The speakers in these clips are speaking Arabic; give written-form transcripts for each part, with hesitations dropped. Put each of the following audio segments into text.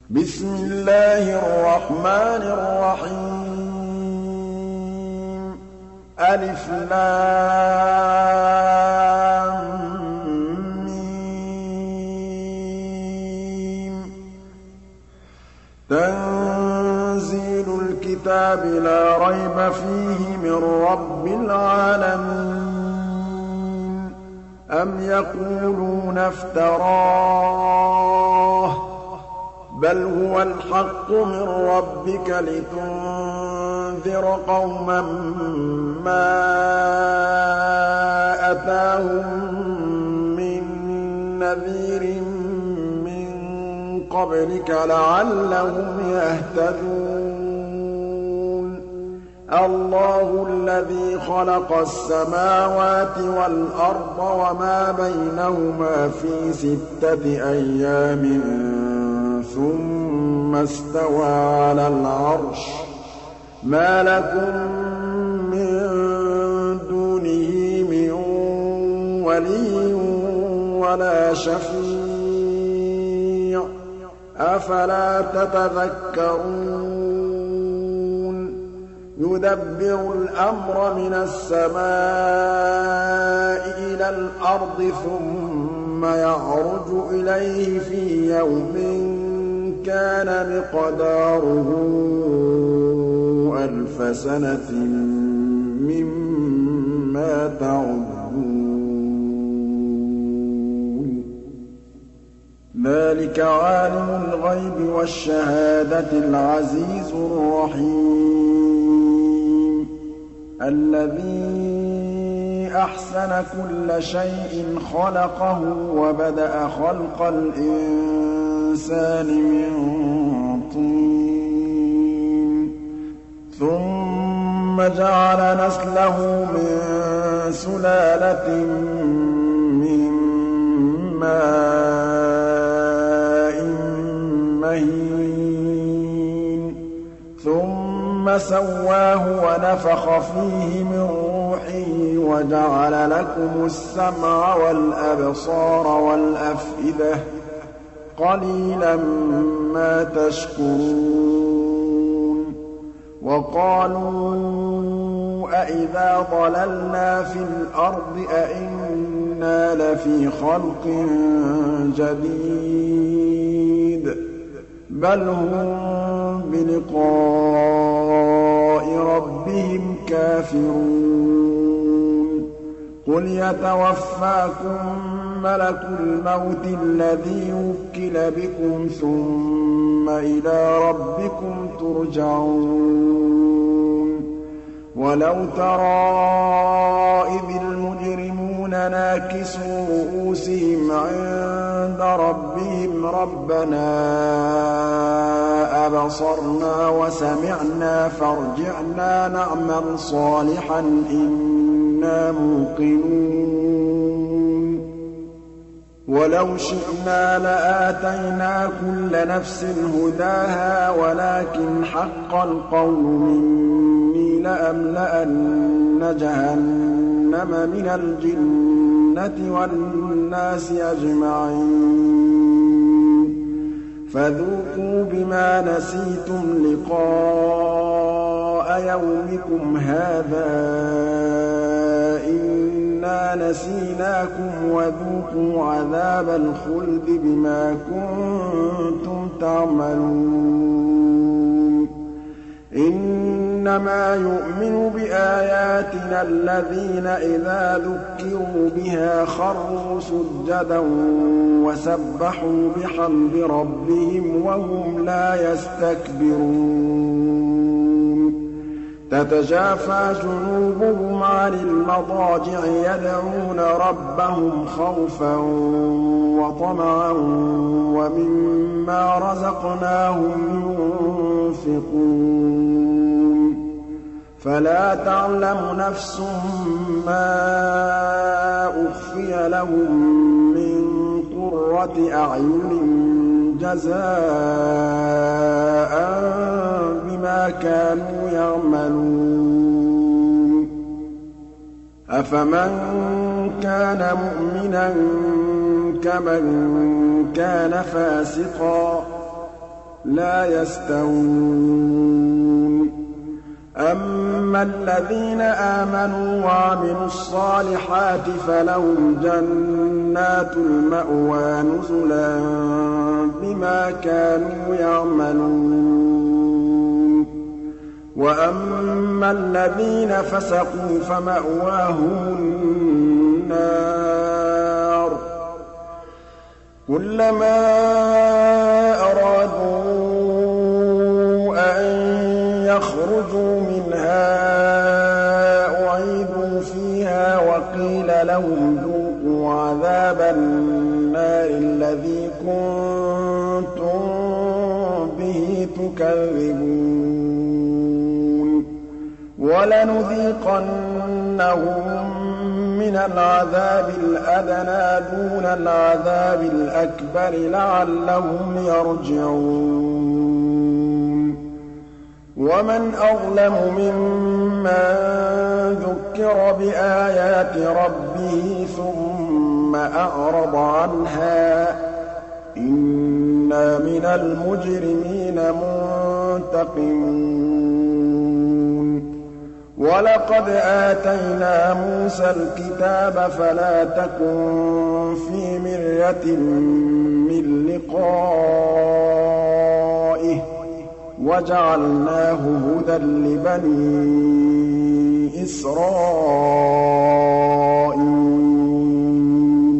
بسم الله الرحمن الرحيم ألف لام ميم تنزيل الكتاب لا ريب فيه من رب العالمين أم يقولون افتراه بل هو الحق من ربك لتنذر قوما ما أتاهم من نذير من قبلك لعلهم يهتدون الله الذي خلق السماوات والأرض وما بينهما في 6 أيام ثم استوى على العرش ما لكم من دونه من ولي ولا شفيع أفلا تتذكرون يدبر الأمر من السماء إلى الأرض ثم يعرج إليه في يوم كان مقداره 1000 سنة مما تعدون ذلك عالم الغيب والشهادة العزيز الرحيم الذي أحسن كل شيء خلقه وبدأ خلق الإنسان من طين ثم جعل نسله من سلالة من ماء مهين ثم سواه ونفخ فيه من روحه وجعل لكم السمع والأبصار والأفئدة قليلا ما تشكرون وقالوا أإذا ضللنا في الأرض أإنا لفي خلق جديد بل هم بلقاء ربهم كافرون قل يتوفاكم ملك الموت الذي وكل بكم ثم إلى ربكم ترجعون ولو ترى إذ المجرمون ناكسوا رؤوسهم عند ربهم ربنا أبصرنا وسمعنا فارجعنا نعمل صالحا إنا موقنون ولو شئنا لآتينا كل نفس هداها ولكن حق القول مني لأملأن جهنم من الجنة والناس أجمعين فذوقوا بما نسيتم لقاء يومكم هذا إنا نسيناكم وذوقوا عذاب الخلد بما كنتم تعملون إنما يؤمن بآياتنا الذين إذا ذكروا بها خروا سجدا وسبحوا بحمد ربهم وهم لا يستكبرون تتجافى جنوبهم عن المضاجع يدعون ربهم خوفا وطمعا ومما رزقناهم ينفقون فلا تعلم نفس ما أخفي لهم من قرة أعين جزاء بما كانوا يعملون أفمن كان مؤمنا كمن كان فاسقا لَا يَسْتَوُونَ أَمَّا الَّذِينَ آمَنُوا وَعَمِلُوا الصَّالِحَاتِ فَلَهُمْ جَنَّاتُ الْمَأْوَىٰ نُزُلًا بِمَا كَانُوا يَعْمَلُونَ وَأَمَّا الَّذِينَ فَسَقُوا فَمَأْوَاهُمُ النَّارُ كُلَّمَا أَرَادُوا أَن يَخْرُجُوا مِنْهَا أُعِيدُوا فِيهَا وَقِيلَ لَهُمْ ذُوقُوا عَذَابَ النَّارِ الَّذِي كُنتُم بِهِ تُكَذِّبُونَ وَلَنُذِيقَنَّهُم مِّنَ الْعَذَابِ الْأَدْنَىٰ دُونَ الْعَذَابِ الْأَكْبَرِ لَعَلَّهُمْ يَرْجِعُونَ وَمَنْ أَظْلَمُ مِمَّن ذُكِّرَ بِآيَاتِ رَبِّهِ ثُمَّ أَعْرَضَ عَنْهَا ۚ إِنَّا مِنَ الْمُجْرِمِينَ مُنتَقِمُونَ وَلَقَدْ آتَيْنَا مُوسَى الْكِتَابَ فَلَا تَكُن فِي مِرْيَةٍ مِّن لِّقَائِهِ وَجَعَلْنَاهُ هُدًى لِّبَنِي إِسْرَائِيلَ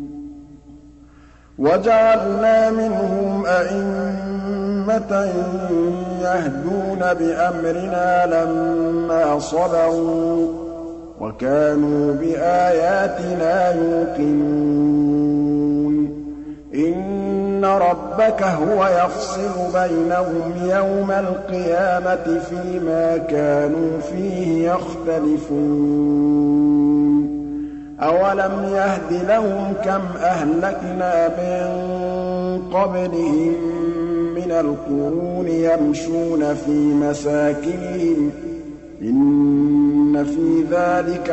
وَجَعَلْنَا مِنْهُمْ أَئِمَّةً يَهْدُونَ بِأَمْرِنَا لَمَّا صَبَرُوا وَكَانُوا بِآيَاتِنَا يُوقِنُونَ إِنَّ رَبَّكَ هُوَ يَفْصِلُ بَيْنَهُمْ يَوْمَ الْقِيَامَةِ فِيمَا كَانُوا فِيهِ يَخْتَلِفُونَ أَوَلَمْ يَهْدِ لَهُمْ كَمْ أَهْلَكْنَا مِن قَبْلِهِم مِّنَ الْقُرُونِ يَمْشُونَ فِي مَسَاكِنِهِمْ ۗ إِنَّ فِي ذَٰلِكَ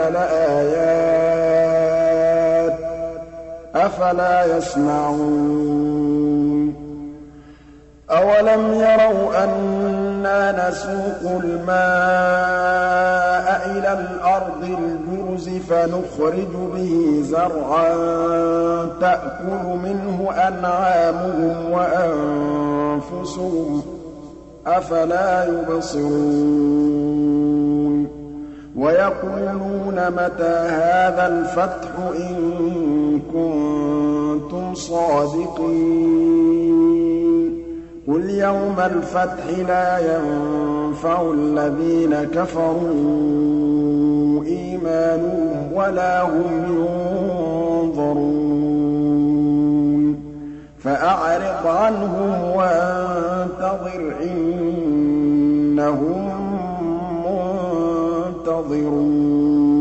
لَآيَاتٍ ۖ أَفَلَا يَسْمَعُونَ أَوَلَمْ يَرَوْا أَنَّا نَسُوقُ الْمَاءَ إِلَى الْأَرْضِ الْجُرُزِ فَنُخْرِجُ بِهِ زَرْعًا تَأْكُلُ مِنْهُ أَنْعَامُهُمْ وَأَنفُسُهُمْ ۖ أَفَلَا يُبْصِرُونَ وَيَقُولُونَ مَتَىٰ هَٰذَا الْفَتْحُ إِن كُنتُمْ صَادِقِينَ قُلْ يَوْمَ الْفَتْحِ لَا يَنفَعُ الَّذِينَ كَفَرُوا إِيمَانُهُمْ وَلَا هُمْ يُنظَرُونَ فَأَعْرِضْ عَنْهُمْ وَانتَظِرْ إِنَّهُم مُّنتَظِرُونَ